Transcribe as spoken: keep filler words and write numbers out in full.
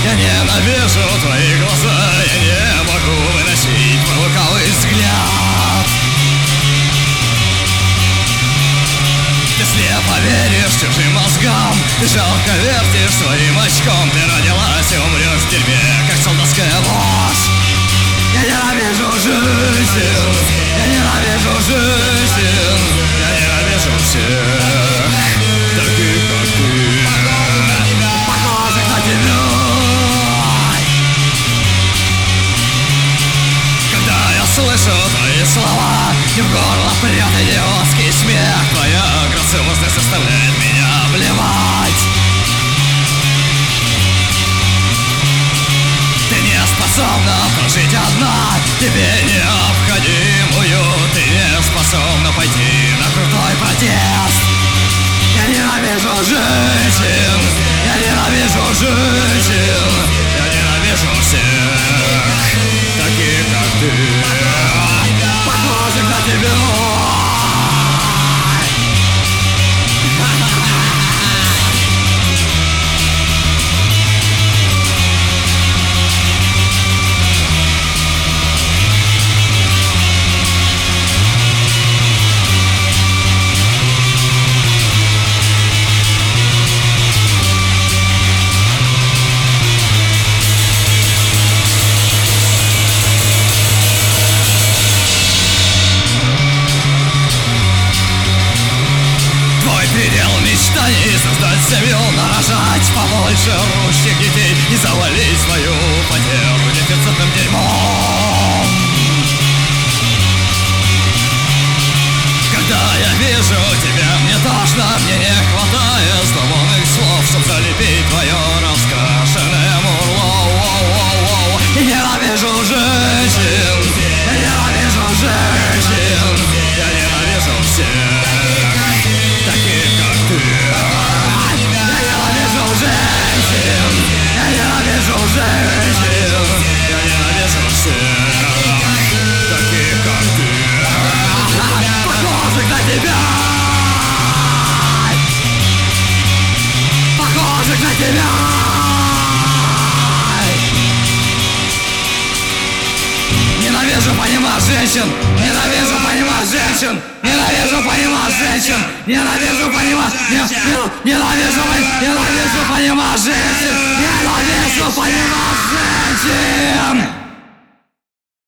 Я ненавижу твои глаза, я не могу выносить твой лукавый взгляд. Ты слепо веришь чужим мозгам, ты жалко вертишь своим очком. Ты родилась и умрешь в тюрьме, как солдатская ложь. Я ненавижу жизнь, я ненавижу жизнь, я ненавижу всех таких, как ты, похожих на тебя. Когда я слышу твои слова, и в горло прет идиотский смех, твоя грациозность заставляет меня блевать. Ты не способна прожить одна, тебе необходимую. Ты не способна пойти на крутой протест. Я ненавижу женщин, я ненавижу женщин, я ненавижу всех таких, как ты, похожих на тебя. Предел мечтаний — создать семью, нарожать побольше русских детей и завалить свою потерю дефицитным дерьмом. Когда я вижу тебя, мне тошно, мне не хватает сломанных слов, чтоб залепить твое раскрашенное мурло. Я ненавижу женщин, я ненавижу женщин, я ненавижу всех таких, как ты. Я ненавижу женщин, я ненавижу женщин, я ненавижу всех таких, как ты, похожих на тебя, похожих на тебя. Ненавижу понимать женщин, ненавижу понимать женщин, ненавижу понимать женщин, ненавижу понимать, ненавижу, ненавижу понимать женщин, ненавижу понимать женщин.